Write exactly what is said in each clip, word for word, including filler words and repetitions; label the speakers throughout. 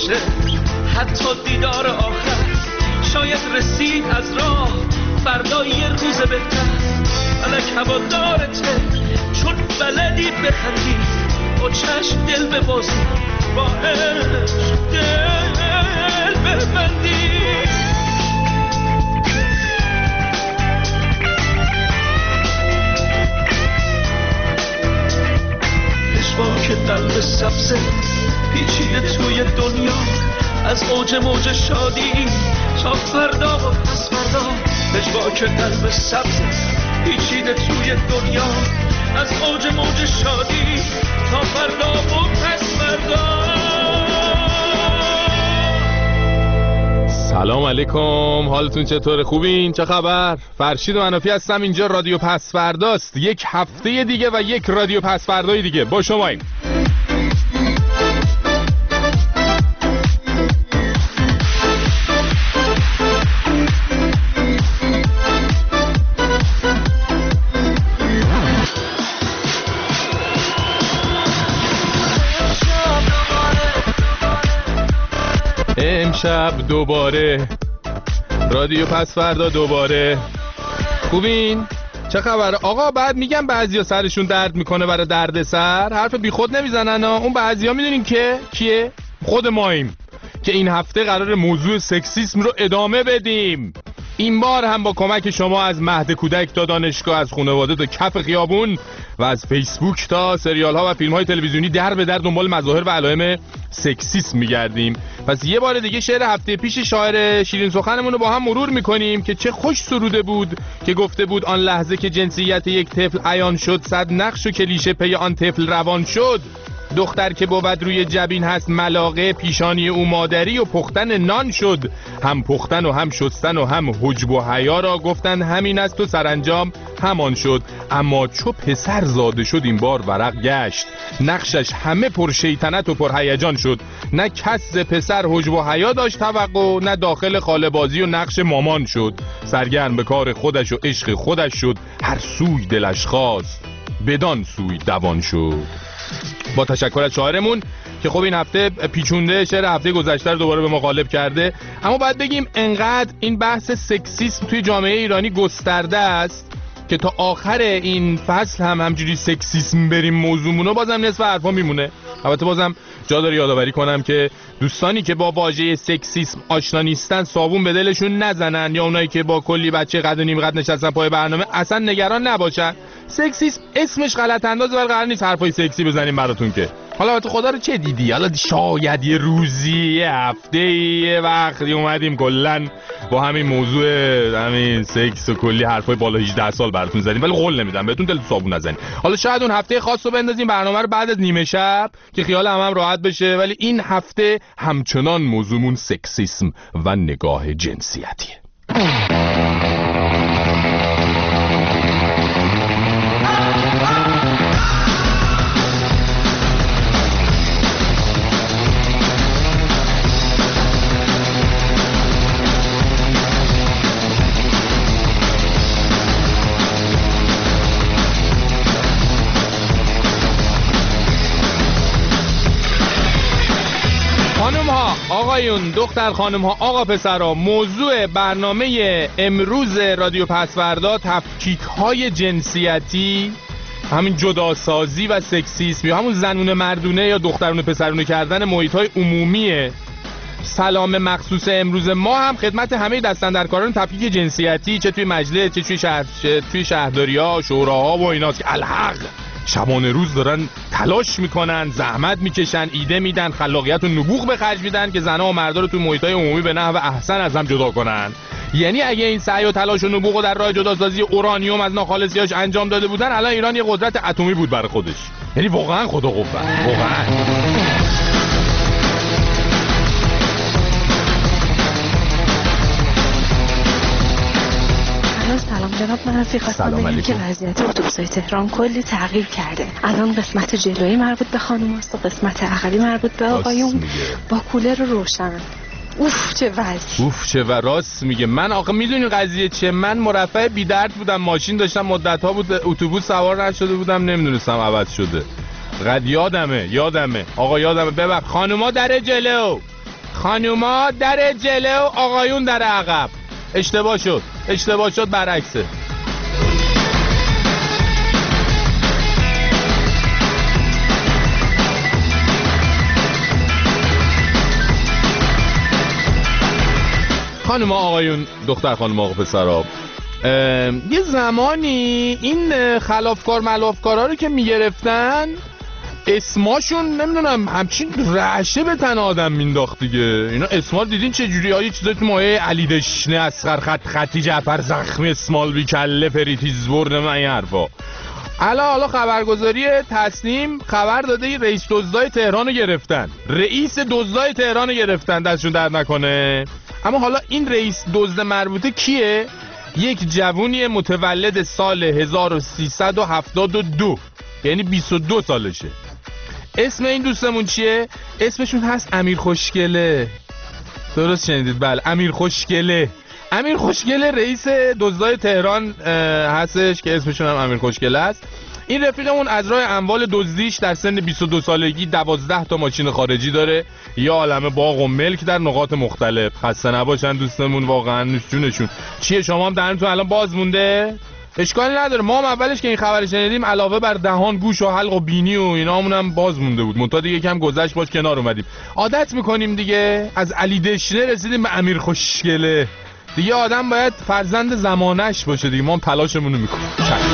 Speaker 1: باشه حتی دیدار آخر، شاید رسید از راه فردا یه روز بهتر. فلک هوادارته چون بلدی بخندی، با چشم دل ببازی، با عشق دل ببندی. پشواک قلب سبزه پیچیده توی دنیا، از اوج موج شادی تا فردا و پس فردا. پشواک قلب سبزه پیچیده توی دنیا، از اوج موج شادی تا فردا و پس فردا.
Speaker 2: سلام علیکم، حالتون چطور؟ خوبین؟ چه خبر؟ فرشید منافی هستم، اینجا رادیو پس فرداست. یک هفته دیگه و یک رادیو پس فردای دیگه با شماییم. امشب دوباره رادیو پس فردا دوباره. خوبین؟ چه خبر؟ آقا بعد میگم بعضیا سرشون درد میکنه برای درد سر، حرف بی خود نمیزنن ها. اون بعضیا میدونین که کیه؟ خود ماییم که این هفته قرار موضوع سکسیسم رو ادامه بدیم. این بار هم با کمک شما از مهد کودک تا دانشگاه، از خانواده تا کف خیابون و از فیسبوک تا سریال ها و فیلم های تلویزیونی در به در دنبال مظاهر و علائم سکسیسم میگردیم. پس یه بار دیگه شعر هفته پیش شاعر شیرین سخنمون رو با هم مرور میکنیم که چه خوش سروده بود که گفته بود آن لحظه که جنسیت یک طفل عیان شد، صد نقش و کلیشه پی آن طفل روان شد. دختر که بود روی جبین هست ملاقه، پیشانی او مادری و پختن نان شد. هم پختن و هم شستن و هم حجب و حیا را گفتن همین است و سرانجام همان شد. اما چو پسر زاده شد این بار ورق گشت، نقشش همه پر شیطنت و پر هیجان شد. نه کس ز پسر حجب و حیا داشت توقع، نه داخل خاله بازی و نقش مامان شد. سرگرم به کار خودش و عشق خودش شد، هر سوی دلش خواست بدان سوی دوان شد. با تشکر از شاعرمون که خب این هفته پیچونده شعر هفته گذشته رو دوباره به ما غالب کرده. اما باید بگیم انقدر این بحث سکسیسم توی جامعه ایرانی گسترده است که تا آخر این فصل هم همجوری سکسیسم بریم موضوعمونو بازم نصف حرفا میمونه. البته بازم جا داره یادآوری کنم که دوستانی که با واژه سکسیسم آشنا نیستن صابون به دلشون نزنن، یا اونایی که با کلی بچه قد و نیم قد نشستن پای برنامه اصلا نگران نباشن. سکسیسم اسمش غلط اندازه ولی قرار نیست حرفای سکسی بزنیم براتون که. حالا تو خدا رو چه دیدی؟ حالا شاید یه روزی، یه هفته، یه وقتی اومدیم کلن با همین موضوع همین سکس و کلی حرفای بالا هجده سال براتون زدیم، ولی قول نمیدم بهتون دل تو صابون نزنید. حالا شاید اون هفته خاص رو بندازیم برنامه رو بعد از نیمه شب که خیال هم, هم راحت بشه، ولی این هفته همچنان موضوعمون سکسیسم و نگاه جنسیتیه. آقایون، دختر خانم ها، آقا پسرها، موضوع برنامه امروز رادیو پس فردا تفکیک های جنسیتی، همین جداسازی و سکسیسم یا همون زنونه مردونه یا دخترونه پسرونه کردن محیط های عمومیه. سلام مخصوص امروز ما هم خدمت همه دستاندرکاران تفکیک جنسیتی، چه توی مجلس چه توی شهر، چه توی شهرداری‌ها، شوراها و ایناست که الحق شبانه روز دارن تلاش میکنن، زحمت میکشن، ایده میدن، خلاقیت و نبوغ به خرج میدن که زنها و مردا رو توی محیط‌های عمومی به نحو احسن از هم جدا کنن. یعنی اگه این سعی و تلاش و نبوغ در راه جداسازی اورانیوم از ناخالصیاش انجام داده بودن، الان ایران یه قدرت اتمی بود برای خودش. یعنی واقعا خدا قوت، واقعا.
Speaker 3: سلام جناب منافی، خواستم بگم که وضعیت اتوبوس‌های تهران کلی تغییر کرده. الان قسمت جلویی مربوط به خانم است و قسمت عقبی مربوط به آقایون با کولر روشن. اوف چه وضع،
Speaker 2: اوف چه و راست میگه. من آخه میدونی قضیه چیه؟ من مرفه بی درد بودم، ماشین داشتم مدت‌ها بود اتوبوس سوار نشده بودم، نمیدونستم عوض شده. قد یادمه یادمه آقا یادمه. ببخ خانوما در جلو، خانوما در جلو، آقایون در عقب. اشتباه شد اشتباه شد برعکسه. خانوما آقایون، دختر خانوما آقا پسرا، یه زمانی این خلافکار ملافکارا رو که میگرفتن اسماشون نمیدونم همچین رعشه به تن آدم مینداخت دیگه. اینا اسما دیدین چه جوری ها؟ یه چیزایی تو مایه علی دشنه، اصغر خط خطی، جعفر زخمی، اسمال بی کله، فریتیز برد، من این حرفا. حالا حالا خبرگزاری تصنیم خبر داده رئیس دزدای تهران رو گرفتن. رئیس دزدای تهران رو گرفتن، دستشون درد نکنه. اما حالا این رئیس دزد مربوطه کیه؟ یک جوونی متولد سال هزار و سیصد و هفتاد و دو، یعنی بیست و دو سالشه. اسم این دوستمون چیه؟ اسمشون هست امیر خوشگله. درست شنیدید، بله، امیر خوشگله. امیر خوشگله رئیس دزدای تهران هستش که اسمشون هم امیر خوشگله است. این رفیقمون از راه اموال دزدیش در سن بیست و دو سالگی دوازده تا ماشین خارجی داره، یه عالمه باغ و ملک در نقاط مختلف. خسته نباشن دوستمون، واقعا نوش جونشون. چیه شما هم دهنتون الان باز مونده؟ اشکالی نداره، ما هم اولش که این خبر شنیدیم علاوه بر دهان، گوش و حلق و بینی و اینامون هم باز مونده بود. منتها دیگه کم گذشت باش کنار اومدیم، عادت میکنیم دیگه. از علی دشنه رسیدیم به امیر خوشگله. دیگه آدم باید فرزند زمانش باشه دیگه. ما هم تلاشمون رو میکنیم.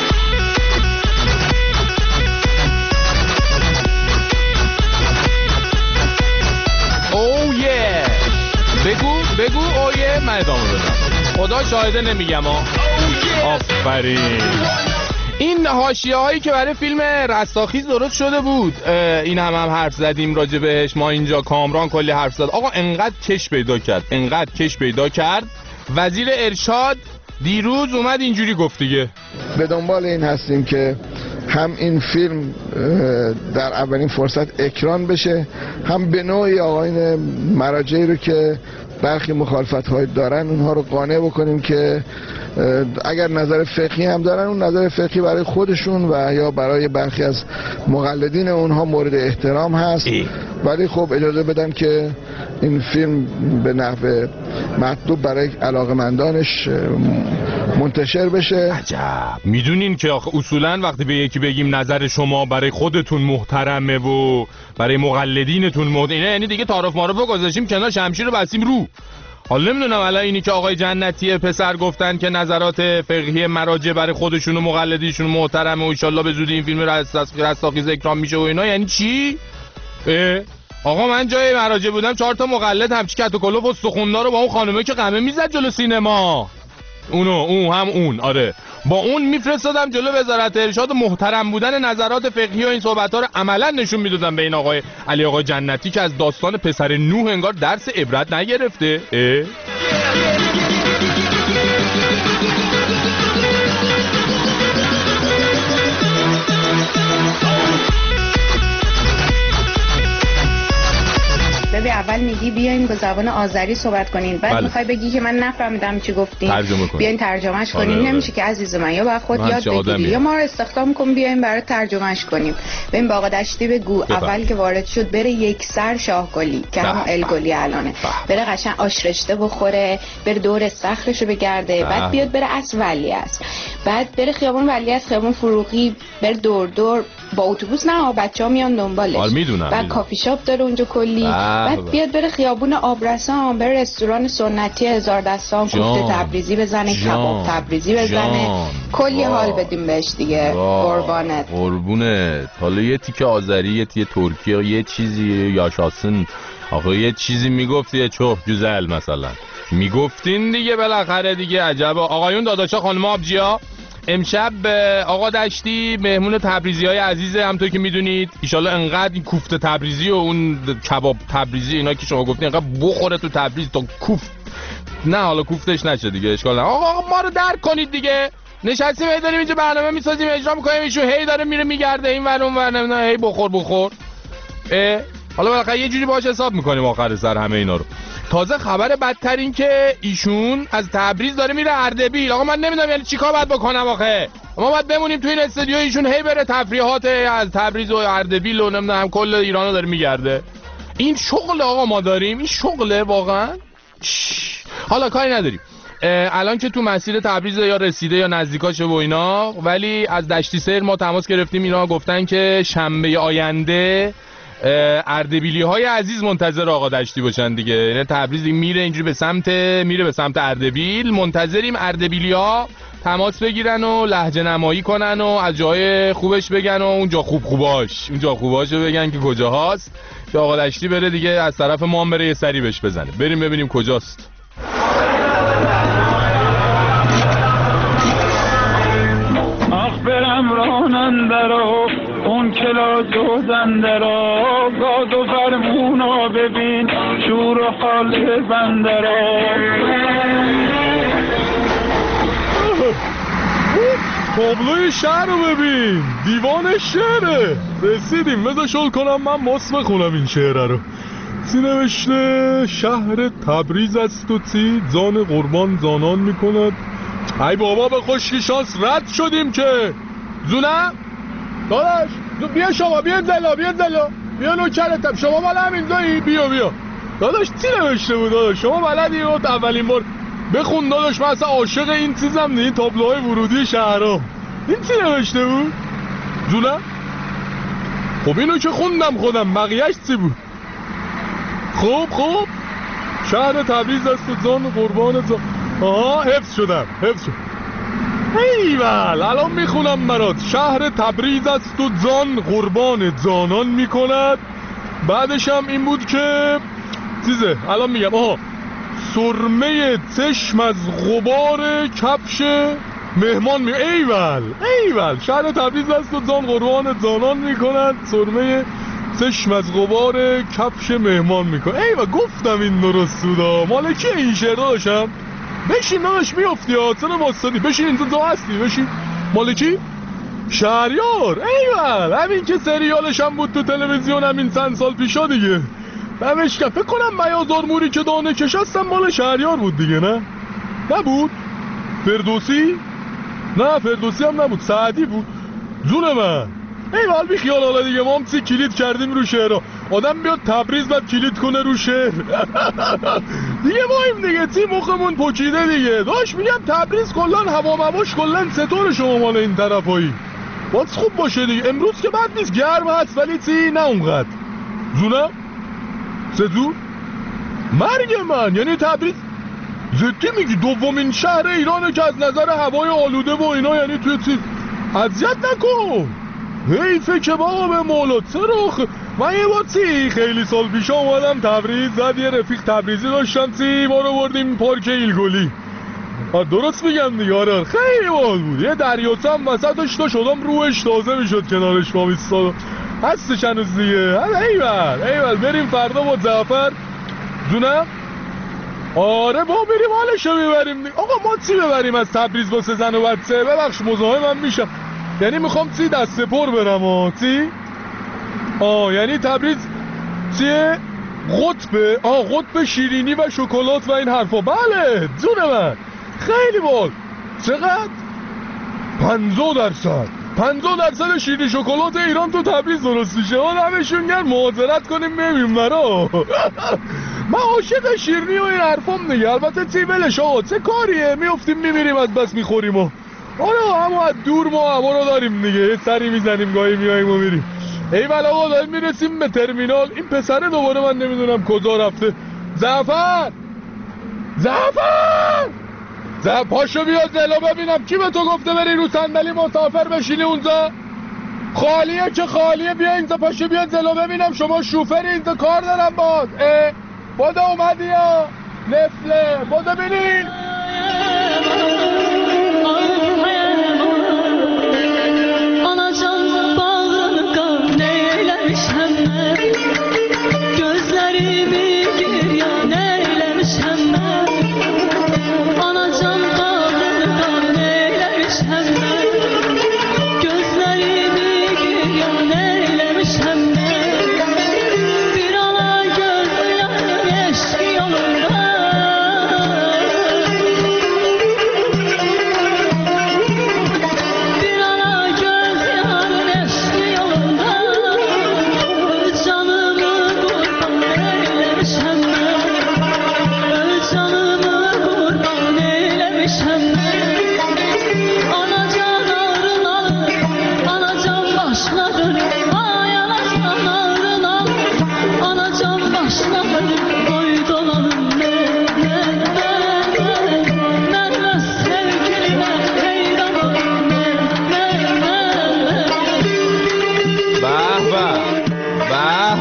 Speaker 2: اوه یه بگو بگو اوه من ادامه بدم. خدا شاهده نمیگم ها. آفرین. این حاشیه هایی که برای فیلم رستاخیز درست شده بود، این هم هم حرف زدیم راجع بهش. ما اینجا کامران کلی حرف زد. آقا انقدر کش پیدا کرد انقدر کش پیدا کرد وزیر ارشاد دیروز اومد اینجوری گفت دیگه.
Speaker 4: به دنبال این هستیم که هم این فیلم در اولین فرصت اکران بشه، هم به نوعی آقایون مراجعی رو که برخی مخالفت‌های دارن اونها رو قانع بکنیم که اگر نظر فقهی هم دارن، اون نظر فقهی برای خودشون و یا برای برخی از مقلدین اونها مورد احترام هست، ولی خب اجازه بدن که این فیلم به نحو مطلوب برای علاقمندانش منتشر بشه.
Speaker 2: عجب. میدونین که آخه اصولا وقتی به یکی بگیم نظر شما برای خودتون محترمه و برای مقلدینتون مد، اینا یعنی دیگه تعارف معارف رو گذاشتیم کنار، شمشیر رو بستیم رو. حالا نمیدونم الان اینی که آقای جنتی پسر گفتن که نظرات فقهی مراجع برای خودشون و مقلدینشون محترمه و ان شاءالله به زودی این فیلم رستاخیز اکرام میشه و اینا، یعنی چی؟ آقا من جای مراجع بودم چهار تا مقلد همچی کت و کلوف و سخوندار رو با اون خانومه که قمه میزد جلو سینما، اونو اون هم اون آره با اون میفرستادم جلو وزارت ارشاد، محترم بودن نظرات فقهی و این صحبت‌ها رو عملاً نشون میدادم به این آقای علی آقا جنتی که از داستان پسر نوح انگار درس عبرت نگرفته.
Speaker 5: ببین اول میگی بیاین با زبان آذری صحبت کنین، بعد
Speaker 2: بله.
Speaker 5: میخوای بگی که من نفهمیدم چی گفتین، بیاین ترجمهش کنین. آره نمیشه که عزیز من، یا باید خود یاد بگیری یا ما رو استخدام کن بیاین برای ترجمهش کنیم. ببین با آقا دشتی بگو ببا. اول که وارد شد بره یک سر شاهگلی که هم الگلی الانه، بره قشنگ آش رشته بخوره، بره دور استخرشو بگرده، بله. بعد بیاد بره عصر ولیعصر، بعد بره خیابون ولیعصر، خیابون فروغی، بره دور دور با اتوبوس، نه بچه‌ها میان دنبالش، بعد کافی شاپ داره اونجا کلی، بعد بیاد بره خیابون آبرسان، بره رستوران سنتی هزار دستان، کوفته تبریزی بزنه، کباب تبریزی بزنه، جان. کلی واه. حال بدیم بهش دیگه. قربانت
Speaker 2: قربونت. حالا یه تیکه آذری، یه تیکه ترکی، یه چیزی یاشاسن، آخه یه چیزی میگفتی چوه جزل مثلا میگفتین دیگه بالاخره دیگه. عجب آقایون داداشا خانم آبجیا، امشب آقا دشتی مهمون تبریزی های عزیزه، همونطور که میدونید. ایشالله انقدر این کوفته تبریزی و اون کباب تبریزی اینا که شما گفتین انقدر بخوره تو تبریز تا کوفت، نه حالا کوفتش نشه دیگه، اشکال نه. آقا ما رو درک کنید دیگه، نشستیم هی داریم اینجا برنامه میسازیم اجرا میکنیم، ایشون هی داره میره میگرده این ور اون ور، نمیدونم هی بخور بخور. حالا بالاخره یه جوری باهاش حساب میکنیم آخر سر همه اینا رو. تازه خبر بدتر این که ایشون از تبریز داره میره اردبیل. آقا من نمیدونم یعنی چیکار باید بکنم آخه. ما باید بمونیم تو این استودیو، ایشون هی بره تفریحات از تبریز و اردبیل و نمیدونم کل ایرانو داره میگرده. این شغل آقا ما داریم، این شغله واقعا. حالا کاری نداریم، الان که تو مسیر تبریز یا رسیده یا نزدیکاشه و اینا، ولی از دشتی سیر ما تماس گرفتیم، اینا گفتن که شنبه آینده اردبیلی های عزیز منتظر آقا دشتی باشن دیگه. یعنی تبریز میره اینجوری به سمت میره به سمت اردبیل، منتظریم اردبیلی ها تماس بگیرن و لهجه نمایی کنن و از جای خوبش بگن و اونجا خوب خوباش اونجا خوباشو بگن که کجاهاست، که آقا دشتی بره دیگه از طرف ما هم بره یه سری بهش بزنه. بریم ببینیم کجاست.
Speaker 6: برم راننده را اون کلا دوزنده را گاد و فرمونا ببین شور و حال بنده را.
Speaker 2: تابلوی شهر رو ببین، دیوان شعره. رسیدیم، بذار شل کنم من ماس بخونم این شعره رو. سی نوشته شهر تبریز است و تی زان قربان زانان میکند. ای بابا به خوشی شانس رد شدیم که زونه داداش بیا شما بیا زلا بیا زلا بیا نوکرتم، شما مال همین زایی بیا بیا داداش. چی نوشته بود داداش؟ شما بلدی رو اولین بار بخون داداش، من اصلا عاشق این چیزم نه، این تابلوهای ورودی شهرها. این چی نوشته بود زونه؟ خب اینو که خوندم خودم، بقیهش چی بود؟ خوب خوب شهر تبریز است و زان قربان زان. آها حفظ شدم حفظ شد. ایول الان میخونم برات. شهر تبریز است و زان قربان زانان میکند. بعدش هم این بود که چیزه الان میگم. آها سرمه چشم از غبار کفش مهمان می ایول ایول شهر تبریز است و زان قربان زانان میکند، سرمه چشم از غبار کفش مهمان میکند. ایول گفتم این درست بودا. مال کی این شعر داشتم؟ بشین داداش میافتی ها، چرا واسطی؟ بشین اینجا جا هستی، بشین. مال کی؟ شهریار. ایول همین که سریالش هم بود تو تلویزیون همین چند سال پیشا دیگه. نمش که فکر کنم میازار موری که دانه کشستم مال شهریار بود دیگه. نه نبود؟ فردوسی؟ نه فردوسی هم نبود، سعدی بود. جون من ایول بی خیال. حالا دیگه ما هم چی کلید کردیم رو شعرها. آدم بیاد تبریز بعد کلید کنه رو شعر دیگه مایم دیگه، تی مخمون پوچیده دیگه. داشت میگم تبریز کلان هوا مواش کلان ستور شما مال این طرفایی باز خوب باشه دیگه. امروز که بد نیست، گرم هست ولی تی نه اونقدر. جونم سزور مرگ من. یعنی تبریز زدی میگی دومین شهر ایرانه که از نظر هوای آلوده و اینا، یعنی توی چیز اذیت نکن. حیفه که بابا به مولا چرا. من یه بار چی خیلی سال پیش اومدم تبریز، زد یه رفیق تبریزی داشتم، چی ما رو بردیم پارک ایلگلی. درست میگم دیگه. آره خیلی بال بود. یه دریاچه هم وسطش تا شدم روش تازه میشد کنارش ما بیستاد هستش هنوز دیگه. ایول ایول بریم فردا با جعفر جونم. آره با بریم حالشو ببریم دیگه. آقا ما چی ببریم از تبریز واسه زن و بچه؟ ببخش مزاحمم میشم، یعنی میخوام چی دست پر برم ها چی؟ آه یعنی تبریز چیه؟ قطبه؟ آه قطب شیرینی و شکلات و این حرفا. بله جون من خیلی بال. چقدر؟ پنجاه درصد پنجاه درصد شیرینی شکلات ایران تو تبریز درست میشه. همشون گرم مهاجرت کنیم ببینیم مرا. من عاشق شیرینی و این حرفام دیگه. البته چی ولش آقا چه کاریه، میافتیم میمیریم از بس میخوریم و آره اما از دور ما هوا رو داریم دیگه، یه سری میزنیم گاهی میاییم و میریم. ایول آقا داریم میرسیم به ترمینال. این پسره دوباره من نمیدونم کجا رفته. زعفر زعفر زعفر پاشو بیا زلا ببینم کی به تو گفته بری رو صندلی مسافر بشینی اونجا. خالیه که خالیه، بیا اینجا پاشو بیا زلا ببینم شما شوفری اینجا کار دارم باز. اه بودا اومدی یا نفله بودا ببین.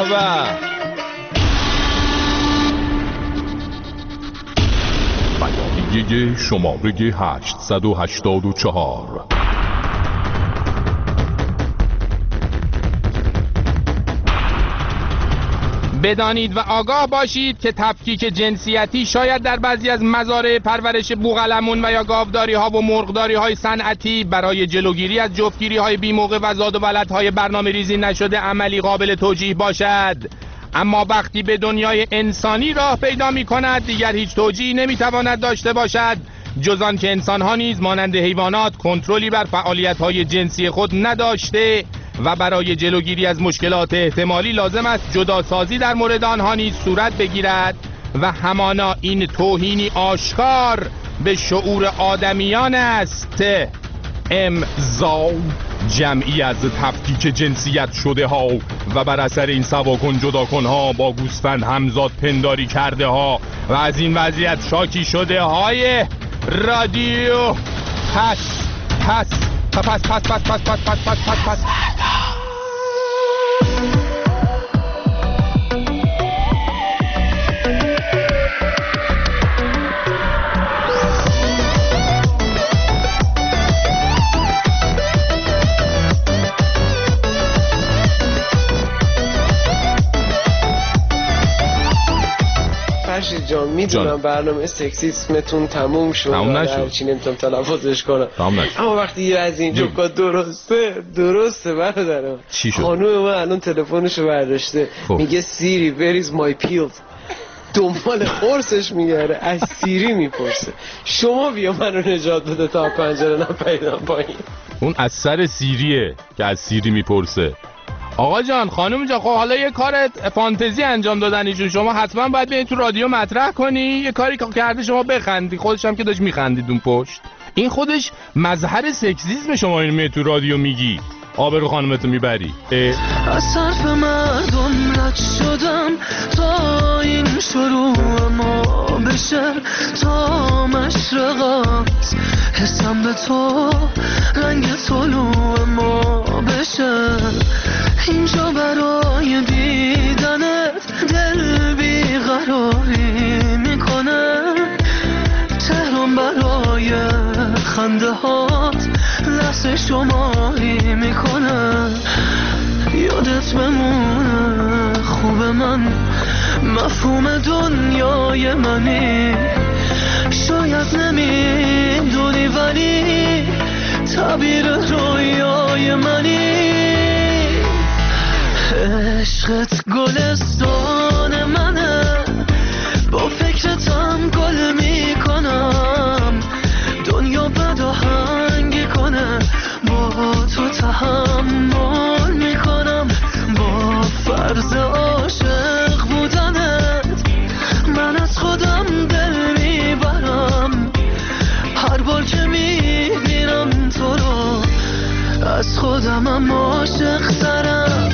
Speaker 2: به بیانیه شماره هشتصد و هشتاد و چهار. بدانید و آگاه باشید که تفکیک جنسیتی شاید در بعضی از مزارع پرورش بوقلمون و یا گاوداری ها و مرغداری های صنعتی برای جلوگیری از جفتگیری های بی‌موقع و زاد و ولد های برنامه ریزی نشده عملی قابل توجیه باشد، اما وقتی به دنیای انسانی راه پیدا می کند دیگر هیچ توجیهی نمی تواند داشته باشد جز آن که انسان ها نیز مانند حیوانات کنترلی بر فعالیت های جنسی خود نداشته و برای جلوگیری از مشکلات احتمالی لازم است جداسازی در مورد آنها نیز صورت بگیرد و همانا این توهینی آشکار به شعور آدمیان است. امضا جمعی از تفکیک جنسیت شده ها و بر اثر این سواکن جداکن ها با گوسفند همزاد پنداری کرده ها و از این وضعیت شاکی شده های رادیو پس پس پس پس پس پس پس پس پس پس پس پس
Speaker 7: فرشید جان میدونم برنامه سکسیسمتون تموم شد،
Speaker 2: تموم نشد،
Speaker 7: هرچی نمیتونم تلفظش کنم، اما وقتی یه از این جوکا درسته درسته برادرم.
Speaker 2: چی شد؟
Speaker 7: خانوم من الان تلفنشو برداشته خوب. میگه سیری where is my pills، دنبال قرصش میگره، از سیری میپرسه شما بیا منو نجات بده تا پنجره نپریدم پایین.
Speaker 2: اون از سر سیریه که از سیری میپرسه. آقا جان خانم جان خب حالا یه کار فانتزی انجام دادن ایشون، شما حتما باید بیاین تو رادیو مطرح کنی، یه کاری که کرده شما بخندی، خودش هم که داشت میخندید اون پشت، این خودش مظهر سکسیسم شما اینو می تو رادیو میگی، آبرو خانمتو میبری.
Speaker 1: از حرف مردم رد شدم تا این شروع ما بشه، تا مشرقات حسم به تو رنگ طلوع ما بشه، اینجا برای دیدنت دل بیقراری میکنه، تهران برای خنده هات لحظه شماری میکنه، یادت بمونه خوب من مفهوم دنیای منی، شاید نمیدونی ولی تعبیر رویای منی، عشقت گلستان منه، با فکرتم گل میکنم، دنیا بد آهنگی کنه با تو تحمل میکنم، با فرض عاشق بودنت من از خودم دل میبرم، هر بار که میبینم تو رو از خودمم عاشق ترم.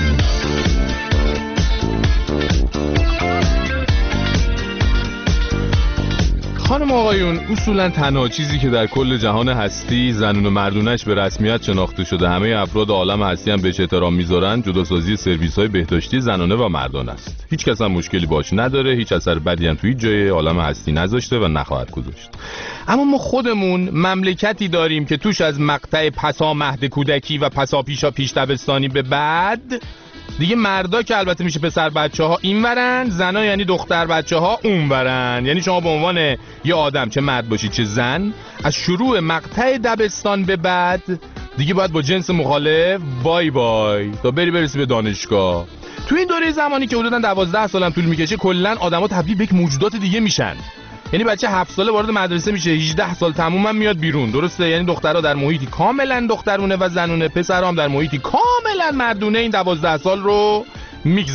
Speaker 2: خانم آقایون، اصولا تنها چیزی که در کل جهان هستی زنون و مردونش به رسمیت شناخته شده، همه افراد عالم هستی هم بهش احترام میذارن، جداسازی سرویس‌های بهداشتی زنانه و مردانه است. هیچ کس هم مشکلی باش نداره، هیچ اثر بدی هم توی جای عالم هستی نذاشته و نخواهد گذاشت. اما ما خودمون مملکتی داریم که توش از مقطع پسا مهد کودکی و پسا پیشا پیش دبستانی به بعد دیگه مردا که البته میشه پسر بچه ها این ورن، زنا یعنی دختر بچه ها اون ورن، یعنی شما به عنوان یه آدم چه مرد باشید چه زن از شروع مقطع دبستان به بعد دیگه باید با جنس مخالف بای بای تا بری برسی به دانشگاه. تو این دوره زمانی که حدوداً دوازده سال هم طول میکشه کلا آدما تبدیل به یک موجودات دیگه میشن، یعنی بچه هفت ساله وارد مدرسه میشه، هجده سال تموما میاد بیرون، درسته؟ یعنی دخترها در محیطی کاملا دخترونه و زنونه، پسرها هم در محیطی کاملا مردونه این دوازده سال رو میگذرونن.